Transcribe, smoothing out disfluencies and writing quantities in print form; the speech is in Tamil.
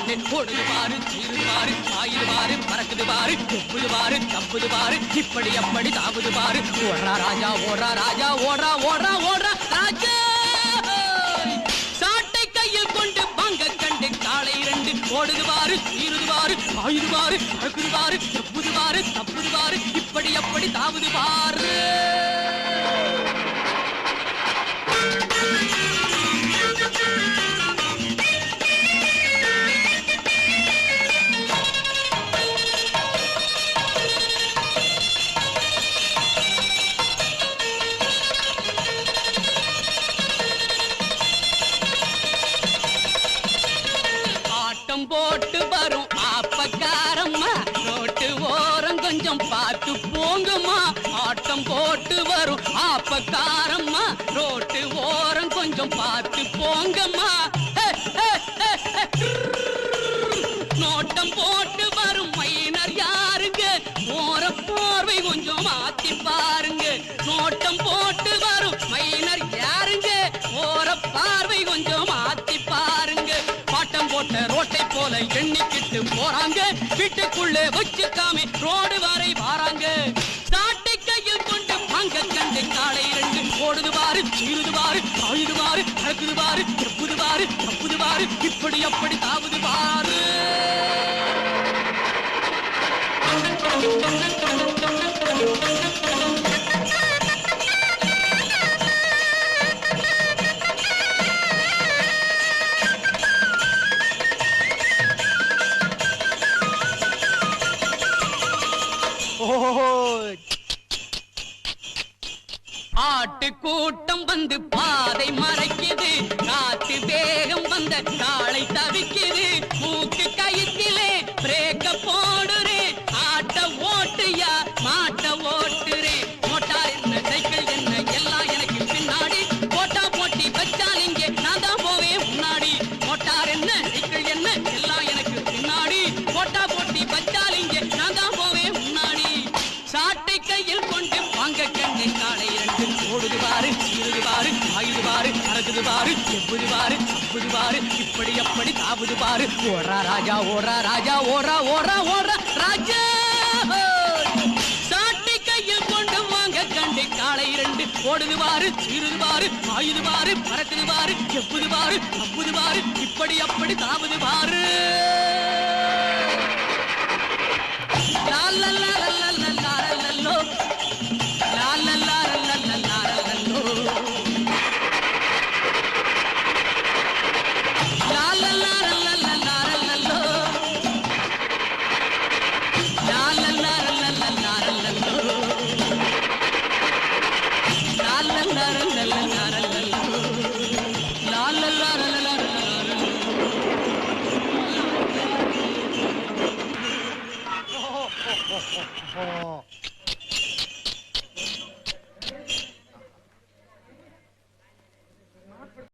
கண்டு ஓடுது பாரு, சீருது பாரு, பாயுது பாரு, பறக்குது பாரு, துப்புது பாரு, தப்புது பாரு, இப்படி அப்படி தாவுது பாரு. ஓடுறா ராஜா, ஓடுறா ராஜா, ஓடுறா ஓடுறா ஓடுறா ராஜா. சாட்டை கையில் கொண்டு பங்க கண்டு காளை இரண்டு ஓடுது பாரு, சீருது பாரு, பாயுது பாரு, பறக்குது பாரு, துப்புது பாரு, தப்புது பாரு, இப்படி அப்படி தாவுது பாரு. போட்டு வரும் ஆப்பக்காரம்மா, ரோட்டு ஓரம் கொஞ்சம் பார்த்து போங்கம்மா. ஆட்டம் போட்டு வரும் ஆப்பக்காரம்மா, ரோட்டு ஓரம் கொஞ்சம் பார்த்து போங்கம்மா. நோட்டம் போட்டு வரும் மைனர் யாருங்க, போற பார்வை கொஞ்சம் மாத்தி பாருங்க. நோட்டம் போட்டு வரும் மைனர் யாருங்க, போற பார்வை கொஞ்சம் மாத்தி பாருங்க. பாட்டம் போட்ட ரோட்டை போல எண்ணிக்கிட்டு போறாங்க, வீட்டுக்குள்ளே வச்சுக்காம ரோடு வரை வாராங்க. சாட்டை கையில் கொண்டு பங்க கண்டு காளை இரண்டு ஓடுது பாரு, சீருது பாரு, பாயுது பாரு, பறக்குது பாரு, தப்புது பாரு, தப்புது பாரு, இப்படி அப்படி தாவுது பாரு. ஆட்டு கூட்டம் வந்து பாதை மறைக்குது, காத்து வேகம் வந்த காளை தவிக்குது. மூக்கு கயிற்றிலே பிரேக்க போடுறே, ஆட்ட ஓட்டுயா மாட்ட ஓட்டுறே. மோட்டார் என்ன சைக்கிள் என்ன எல்லாம் எனக்கு பின்னாடி, போட்டா போட்டி வச்சால் இங்கே நான் தான் போவேன் முன்னாடி. மோட்டார் என்ன சைக்கிள் என்ன எல்லாம் எனக்கு பின்னாடி, போட்டா போட்டி வச்சால் இங்கே நான் தான் போவேன் முன்னாடி. சாட்டை கையில் கொண்டு வாங்க கண்ணு காளை இரண்டு ஓடுது பாரு, சீருது பாரு, பாயுது பாரு, பறக்குது பாரு, எப்புது பாரு, தப்புது பாரு, இப்படி அப்படி தாவுது பாரு. ஓடுறா ராஜா, ஓடுறா ராஜா, ஓடுறா ஓடுறா ஓடுறா ராஜா. சாட்டை கையில் கொண்டு வாங்க கண்டு காளை இரண்டு ஓடுது பாரு, சீருது பாரு, பாயுது பாரு, பறக்குது பாரு, எப்புது பாரு, தப்புது பாரு, இப்படி அப்படி தாவுது பாரு.